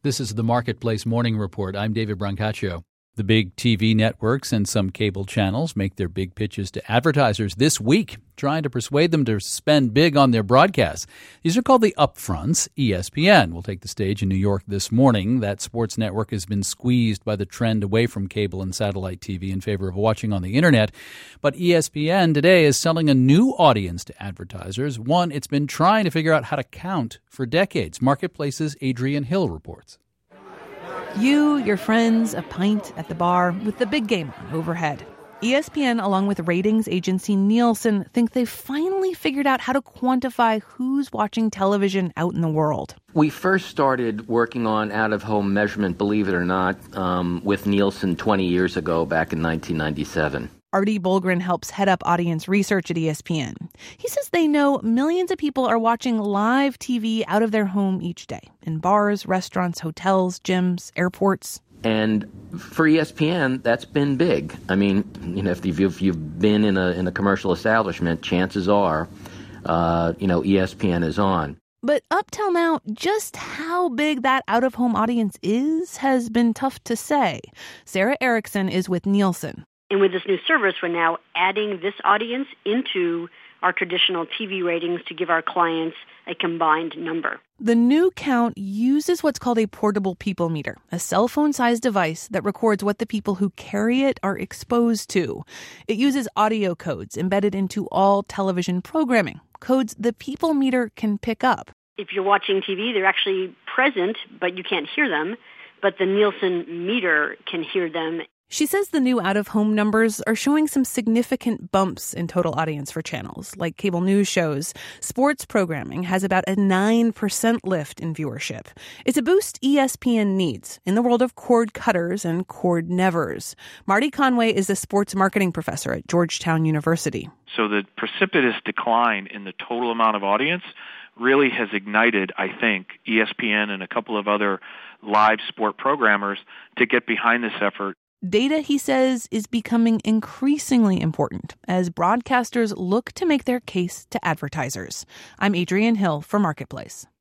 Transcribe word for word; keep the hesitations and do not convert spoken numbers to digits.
This is the Marketplace Morning Report. I'm David Brancaccio. The big T V networks and some cable channels make their big pitches to advertisers this week, trying to persuade them to spend big on their broadcasts. These are called the upfronts. E S P N will take the stage in New York this morning. That sports network has been squeezed by the trend away from cable and satellite T V in favor of watching on the internet. But E S P N today is selling a new audience to advertisers, one it's been trying to figure out how to count for decades. Marketplace's Adrian Hill reports. You, your friends, a pint at the bar with the big game on overhead. E S P N, along with ratings agency Nielsen, think they've finally figured out how to quantify who's watching television out in the world. We first started working on out-of-home measurement, believe it or not, um, with Nielsen twenty years ago, back in nineteen ninety-seven. Artie Bolgren helps head up audience research at E S P N. He says they know millions of people are watching live T V out of their home each day, in bars, restaurants, hotels, gyms, airports. And for E S P N, that's been big. I mean, you know, if you've, if you've been in a in a commercial establishment, chances are, uh, you know, E S P N is on. But up till now, just how big that out-of-home audience is has been tough to say. Sarah Erickson is with Nielsen. And with this new service, we're now adding this audience into our traditional T V ratings to give our clients a combined number. The new count uses what's called a portable people meter, a cell phone-sized device that records what the people who carry it are exposed to. It uses audio codes embedded into all television programming, codes the people meter can pick up. If you're watching T V, they're actually present, but you can't hear them. But the Nielsen meter can hear them. She says the new out-of-home numbers are showing some significant bumps in total audience for channels, like cable news shows. Sports programming has about a nine percent lift in viewership. It's a boost E S P N needs in the world of cord cutters and cord nevers. Marty Conway is a sports marketing professor at Georgetown University. So the precipitous decline in the total amount of audience really has ignited, I think, E S P N and a couple of other live sport programmers to get behind this effort. Data, he says, is becoming increasingly important as broadcasters look to make their case to advertisers. I'm Adrian Hill for Marketplace.